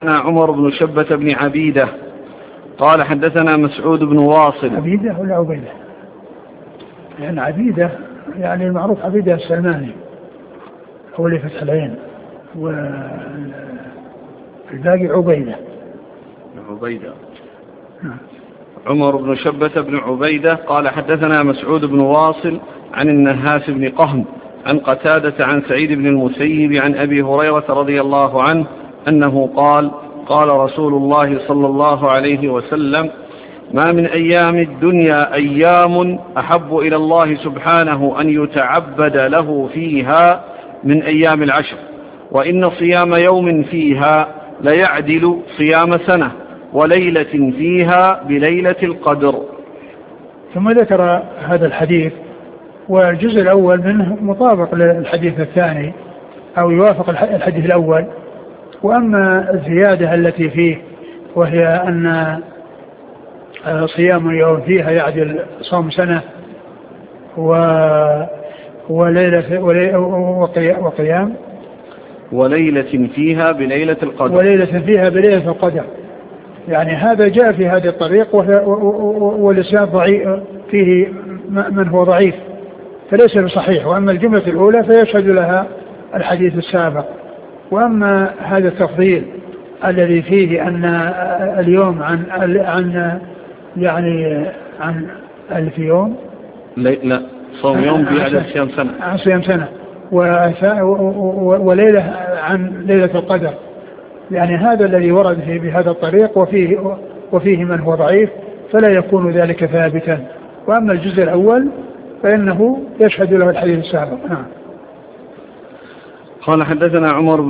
عمر بن شبة بن عبيدة قال حدثنا مسعود بن واصل. عبيدة ولا عبيدة؟ يعني عبيدة يعني المعروف عبيدة السلماني هو اللي فتح العين، والباقي عبيدة. عمر بن شبة بن عبيدة قال حدثنا مسعود بن واصل عن النهاس بن قهم عن قتادة عن سعيد بن المسيب عن أبي هريرة رضي الله عنه أنه قال قال رسول الله صلى الله عليه وسلم: ما من أيام الدنيا أيام أحب إلى الله سبحانه أن يتعبد له فيها من أيام العشر، وإن صيام يوم فيها ليعدل صيام سنة، وليلة فيها بليلة القدر. ثم ذكر هذا الحديث، والجزء الأول منه مطابق للحديث الثاني أو يوافق الحديث الأول. وأما الزيادة التي فيه وهي أن صيام يوم فيها يعدل صوم سنة وقيام وليلة فيها بليلة القدر. وليلة فيها بليلة القدر، يعني هذا جاء في هذه الطريق والإسناد ضعيف فيه من هو ضعيف فليس بصحيح. وأما الجملة الأولى فيشهد لها الحديث السابق. وأما هذا التفضيل الذي فيه أن اليوم عن 1000 يوم، لا صوم يوم بعدد صيام سنة، عن صيام سنة، وليلة عن ليلة القدر، يعني هذا الذي ورد فيه بهذا الطريق وفيه من هو ضعيف فلا يكون ذلك ثابتا. وأما الجزء الأول فإنه يشهد له الحديث السابق. قال حدثنا عمر